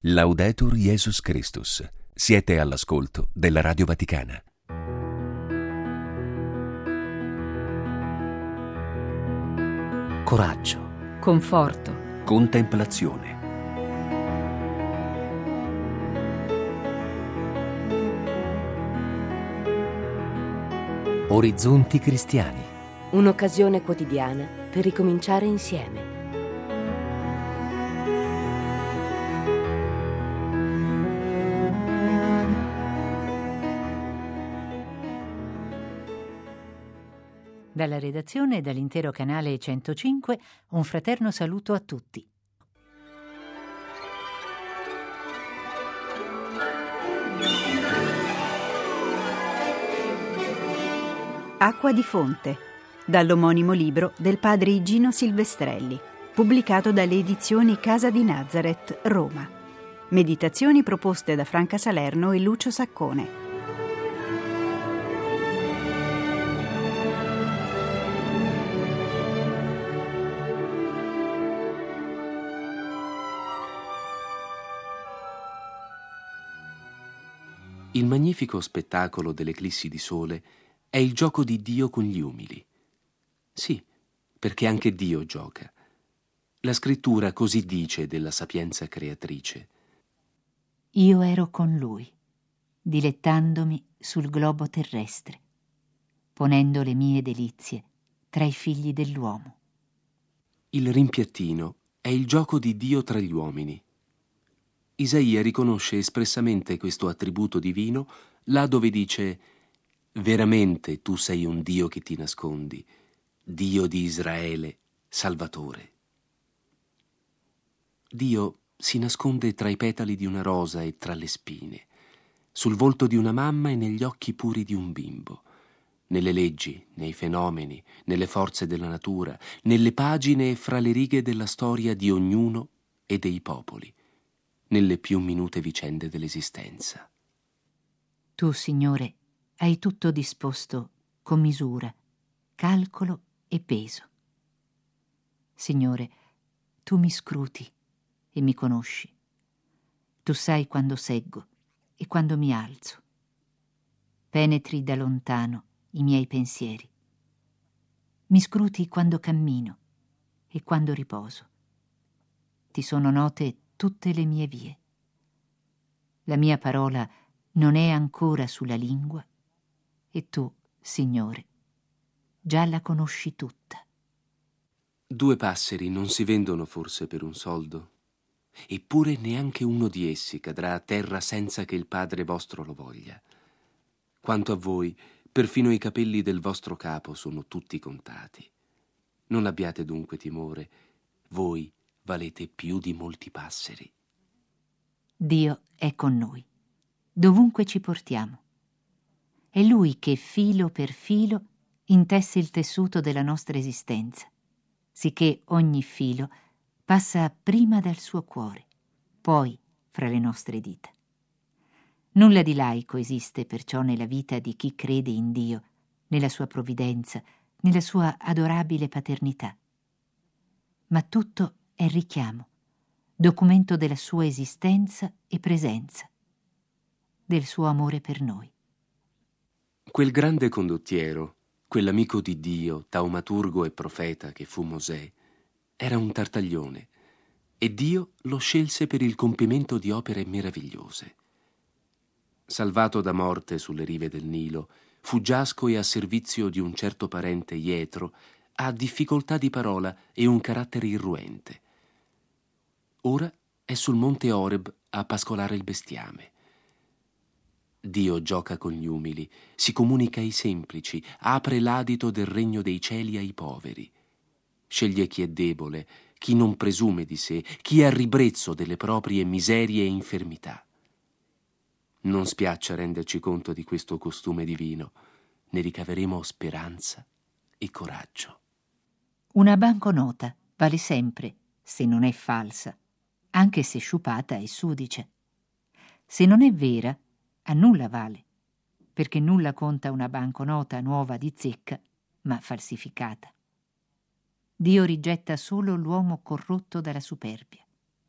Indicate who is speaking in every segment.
Speaker 1: Laudetur Jesus Christus. Siete all'ascolto della Radio Vaticana.
Speaker 2: Coraggio,
Speaker 3: conforto,
Speaker 1: Contemplazione.
Speaker 2: orizzonti cristiani.
Speaker 4: Un'occasione quotidiana per ricominciare insieme.
Speaker 3: Dalla redazione e dall'intero canale 105 un fraterno saluto a tutti.
Speaker 5: Acqua di fonte, dall'omonimo libro del padre Igino Silvestrelli, pubblicato dalle edizioni Casa di Nazareth, Roma. Meditazioni proposte da Franca Salerno e Lucio Saccone.
Speaker 6: Il magnifico spettacolo dell'eclissi di sole è il gioco di Dio con gli umili. Sì, perché anche Dio gioca. La scrittura così dice della sapienza creatrice.
Speaker 3: Io ero con lui, dilettandomi sul globo terrestre, ponendo le mie delizie tra i figli dell'uomo.
Speaker 6: Il rimpiattino è il gioco di Dio tra gli uomini. Isaia riconosce espressamente questo attributo divino là dove dice: veramente tu sei un Dio che ti nascondi, Dio di Israele, Salvatore. Dio si nasconde tra i petali di una rosa e tra le spine, sul volto di una mamma e negli occhi puri di un bimbo, nelle leggi, nei fenomeni, nelle forze della natura, nelle pagine e fra le righe della storia di ognuno e dei popoli, nelle più minute vicende dell'esistenza.
Speaker 3: Tu, Signore, hai tutto disposto con misura, calcolo e peso. Signore, tu mi scruti e mi conosci. Tu sai quando seggo e quando mi alzo. Penetri da lontano i miei pensieri. Mi scruti quando cammino e quando riposo. Ti sono note tutte le mie vie. La mia parola non è ancora sulla lingua e tu, Signore, già la conosci tutta.
Speaker 6: 2 passeri non si vendono forse per un soldo? Eppure neanche uno di essi cadrà a terra senza che il Padre vostro lo voglia. Quanto a voi, perfino i capelli del vostro capo sono tutti contati. Non abbiate dunque timore, voi valete più di molti passeri.
Speaker 3: Dio è con noi, dovunque ci portiamo. È Lui che filo per filo intesse il tessuto della nostra esistenza, sicché ogni filo passa prima dal suo cuore, poi fra le nostre dita. Nulla di laico esiste perciò nella vita di chi crede in Dio, nella sua provvidenza, nella sua adorabile paternità. Ma tutto è richiamo, documento della sua esistenza e presenza, del suo amore per noi.
Speaker 6: Quel grande condottiero, quell'amico di Dio, taumaturgo e profeta che fu Mosè, era un tartaglione e Dio lo scelse per il compimento di opere meravigliose. Salvato da morte sulle rive del Nilo, fuggiasco e a servizio di un certo parente Jetro, ha difficoltà di parola e un carattere irruente. Ora è sul monte Oreb a pascolare il bestiame. Dio gioca con gli umili, si comunica ai semplici, apre l'adito del regno dei cieli ai poveri. Sceglie chi è debole, chi non presume di sé, chi è a ribrezzo delle proprie miserie e infermità. Non spiaccia renderci conto di questo costume divino, ne ricaveremo speranza e coraggio.
Speaker 3: Una banconota vale sempre, se non è falsa, anche se sciupata e sudicia. Se non è vera, a nulla vale, perché nulla conta una banconota nuova di zecca, ma falsificata. Dio rigetta solo l'uomo corrotto dalla superbia.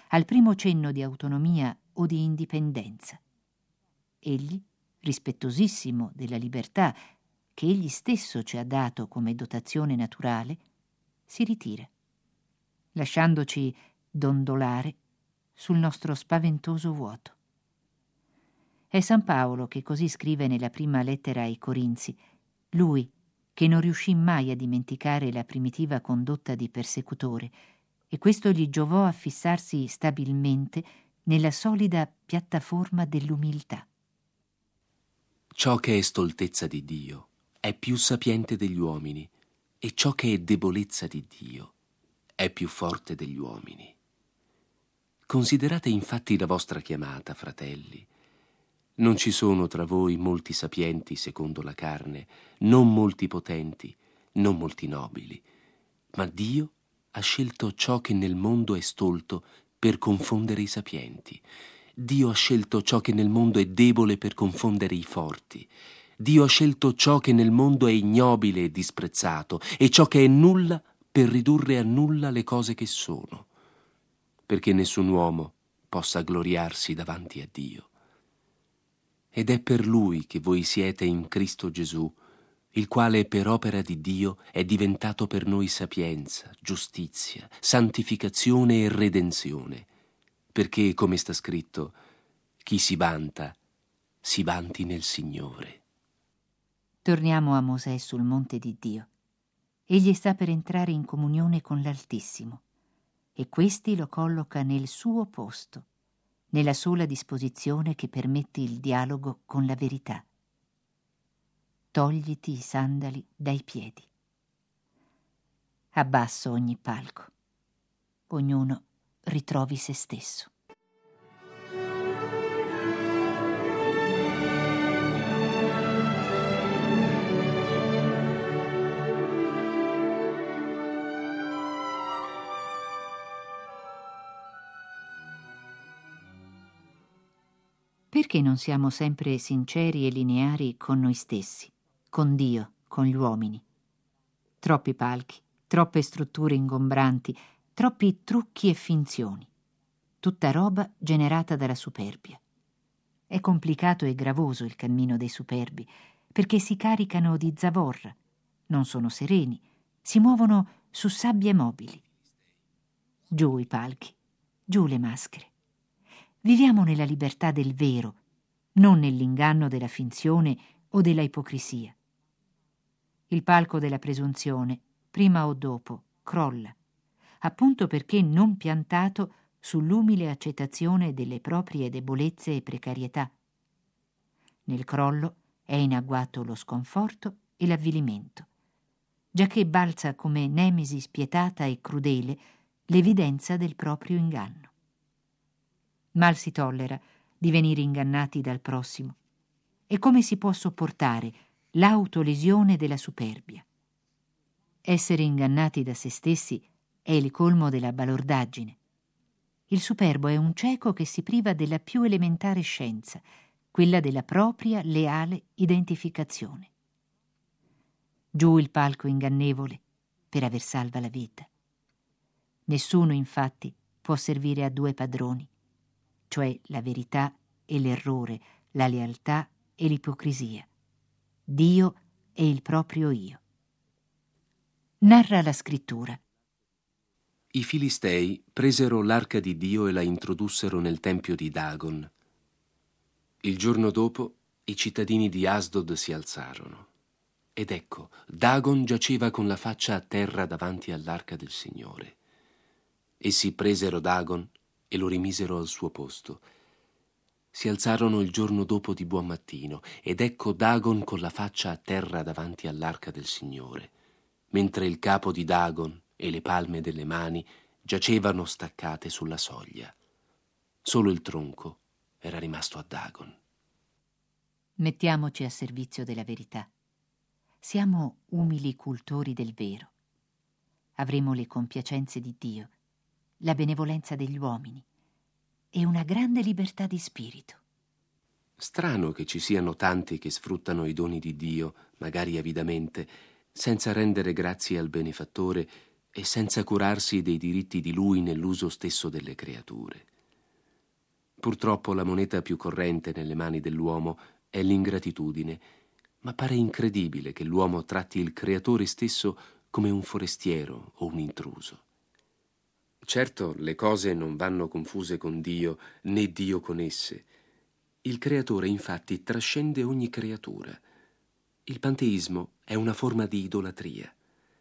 Speaker 3: al primo cenno di autonomia o di indipendenza. Egli, rispettosissimo della libertà che egli stesso ci ha dato come dotazione naturale, si ritira, lasciandoci dondolare sul nostro spaventoso vuoto. È San Paolo che così scrive nella prima lettera ai Corinzi, lui che non riuscì mai a dimenticare la primitiva condotta di persecutore, e questo gli giovò a fissarsi stabilmente nella solida piattaforma dell'umiltà.
Speaker 6: Ciò che è stoltezza di Dio è più sapiente degli uomini, e ciò che è debolezza di Dio è più forte degli uomini. Considerate infatti la vostra chiamata, fratelli. Non ci sono tra voi molti sapienti secondo la carne, non molti potenti, non molti nobili, ma Dio ha scelto ciò che nel mondo è stolto per confondere i sapienti. Dio ha scelto ciò che nel mondo è debole per confondere i forti. Dio ha scelto ciò che nel mondo è ignobile e disprezzato, e ciò che è nulla per ridurre a nulla le cose che sono, perché nessun uomo possa gloriarsi davanti a Dio. Ed è per Lui che voi siete in Cristo Gesù, il quale per opera di Dio è diventato per noi sapienza, giustizia, santificazione e redenzione, perché, come sta scritto, chi si vanti nel Signore.
Speaker 3: Torniamo a Mosè sul monte di Dio. Egli sta per entrare in comunione con l'Altissimo, e questi lo colloca nel suo posto, nella sola disposizione che permette il dialogo con la verità. Togliti i sandali dai piedi. Abbasso ogni palco. Ognuno ritrovi se stesso. Perché non siamo sempre sinceri e lineari con noi stessi, con Dio, con gli uomini? Troppi palchi, troppe strutture ingombranti, troppi trucchi e finzioni. Tutta roba generata dalla superbia. È complicato e gravoso il cammino dei superbi, perché si caricano di zavorra, non sono sereni, si muovono su sabbie mobili. Giù i palchi, giù le maschere. Viviamo nella libertà del vero, non nell'inganno della finzione o della ipocrisia. Il palco della presunzione, prima o dopo, crolla, appunto perché non piantato sull'umile accettazione delle proprie debolezze e precarietà. Nel crollo è in agguato lo sconforto e l'avvilimento, giacché balza come nemesi spietata e crudele l'evidenza del proprio inganno. Mal si tollera di venire ingannati dal prossimo. E come si può sopportare l'autolesione della superbia? Essere ingannati da se stessi è il colmo della balordaggine. Il superbo è un cieco che si priva della più elementare scienza, quella della propria leale identificazione. Giù il palco ingannevole per aver salva la vita. Nessuno, infatti, può servire a due padroni, cioè la verità e l'errore, la lealtà e l'ipocrisia, Dio e il proprio io. Narra la scrittura.
Speaker 6: I Filistei presero l'arca di Dio e la introdussero nel tempio di Dagon. Il giorno dopo i cittadini di Asdod si alzarono. Ed ecco, Dagon giaceva con la faccia a terra davanti all'arca del Signore. Essi presero Dagon e lo rimisero al suo posto. Si alzarono il giorno dopo di buon mattino, ed ecco Dagon con la faccia a terra davanti all'arca del Signore, mentre il capo di Dagon e le palme delle mani giacevano staccate sulla soglia. Solo il tronco era rimasto a Dagon.
Speaker 3: Mettiamoci a servizio della verità. Siamo umili cultori del vero. Avremo le compiacenze di Dio, la benevolenza degli uomini e una grande libertà di spirito.
Speaker 6: Strano che ci siano tanti che sfruttano i doni di Dio, magari avidamente, senza rendere grazie al benefattore e senza curarsi dei diritti di lui nell'uso stesso delle creature. Purtroppo la moneta più corrente nelle mani dell'uomo è l'ingratitudine, ma pare incredibile che l'uomo tratti il creatore stesso come un forestiero o un intruso. Certo, le cose non vanno confuse con Dio, né Dio con esse. Il creatore, infatti, trascende ogni creatura. Il panteismo è una forma di idolatria.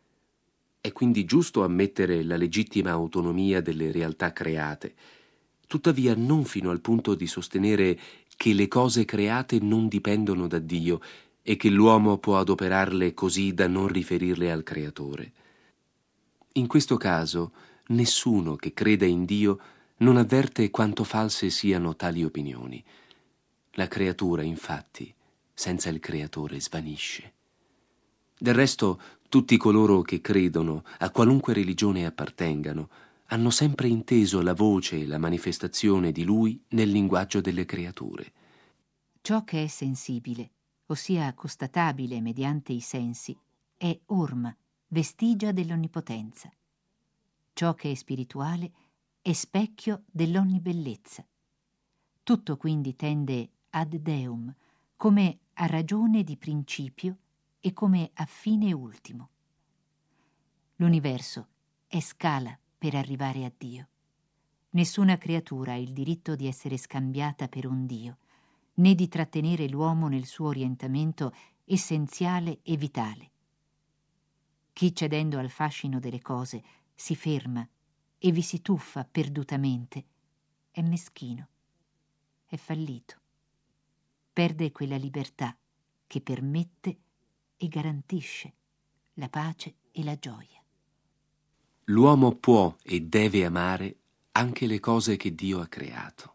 Speaker 6: È quindi giusto ammettere la legittima autonomia delle realtà create, tuttavia non fino al punto di sostenere che le cose create non dipendono da Dio e che l'uomo può adoperarle così da non riferirle al creatore. In questo caso, nessuno che creda in Dio non avverte quanto false siano tali opinioni. La creatura, infatti, senza il creatore svanisce. Del resto, tutti coloro che credono, a qualunque religione appartengano, hanno sempre inteso la voce e la manifestazione di Lui nel linguaggio delle creature.
Speaker 3: Ciò che è sensibile, ossia constatabile mediante i sensi, è orma, vestigia dell'onnipotenza. Ciò che è spirituale è specchio dell'onnibellezza. Tutto quindi tende ad Deum, come a ragione di principio e come a fine ultimo. L'universo è scala per arrivare a Dio. Nessuna creatura ha il diritto di essere scambiata per un Dio, né di trattenere l'uomo nel suo orientamento essenziale e vitale. Chi, cedendo al fascino delle cose, si ferma e vi si tuffa perdutamente, è meschino, è fallito. Perde quella libertà che permette e garantisce la pace e la gioia.
Speaker 6: L'uomo può e deve amare anche le cose che Dio ha creato.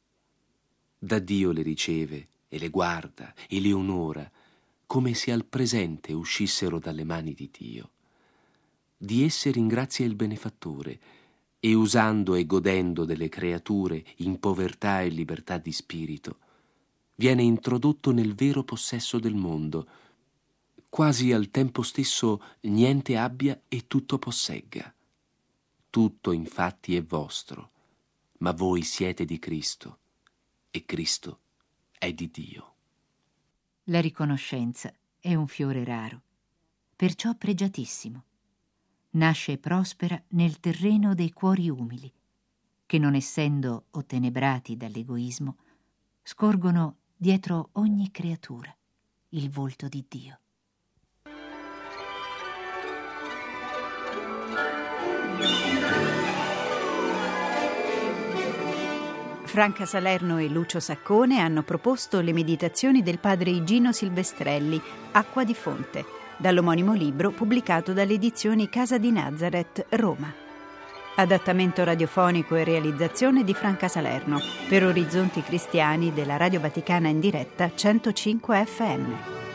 Speaker 6: Da Dio le riceve e le guarda e le onora come se al presente uscissero dalle mani di Dio. Di esse ringrazia il benefattore e, usando e godendo delle creature in povertà e libertà di spirito, viene introdotto nel vero possesso del mondo, quasi al tempo stesso niente abbia e tutto possegga. Tutto infatti è vostro, ma voi siete di Cristo e Cristo è di Dio.
Speaker 3: La riconoscenza è un fiore raro, perciò pregiatissimo. Nasce e prospera nel terreno dei cuori umili, che non essendo ottenebrati dall'egoismo, scorgono dietro ogni creatura il volto di Dio.
Speaker 5: Franca Salerno e Lucio Saccone hanno proposto le meditazioni del padre Igino Silvestrelli, Acqua di fonte, dall'omonimo libro pubblicato dalle edizioni Casa di Nazareth, Roma. Adattamento radiofonico e realizzazione di Franca Salerno per Orizzonti Cristiani della Radio Vaticana in diretta 105 FM.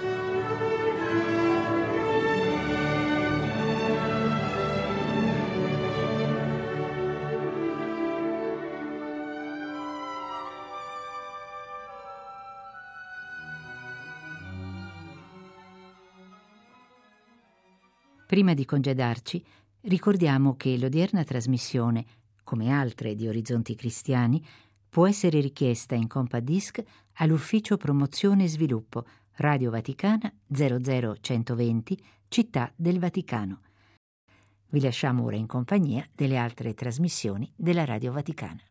Speaker 3: Prima di congedarci, ricordiamo che l'odierna trasmissione, come altre di Orizzonti Cristiani, può essere richiesta in compact disc all'Ufficio Promozione e Sviluppo, Radio Vaticana 00120, Città del Vaticano. Vi lasciamo ora in compagnia delle altre trasmissioni della Radio Vaticana.